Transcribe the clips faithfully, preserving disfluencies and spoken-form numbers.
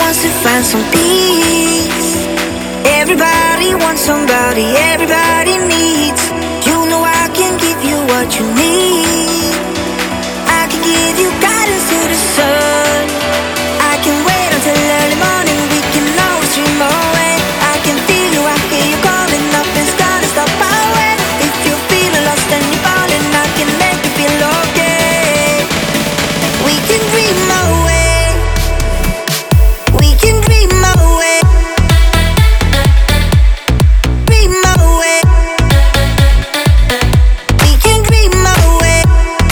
wants to find some peace. Everybody wants somebody, everybody needs. You know I can give you what you need. I can give you guidance to the sun. I can wait until early morning, we can always dream away. I can feel you, I hear you calling, nothing's gonna stop our way. If you're feeling lost and you're falling, I can make you feel okay. We can dream away. We can dream away. Dream away. We can dream away.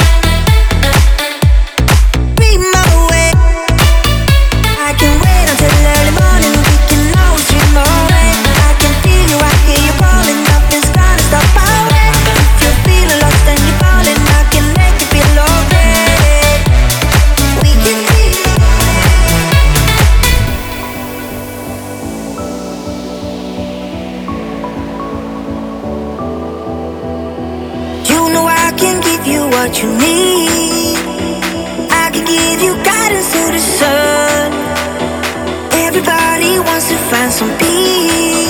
Dream away. I can wait until early morning, we can always dream away. I can feel you, I hear you calling, nothing's gonna stop our way. If you're feeling lost and you're falling, I can make you feel okay. We can dream away. You know I can give you what you need. I can give you guidance to the sun. Everybody wants to find some peace.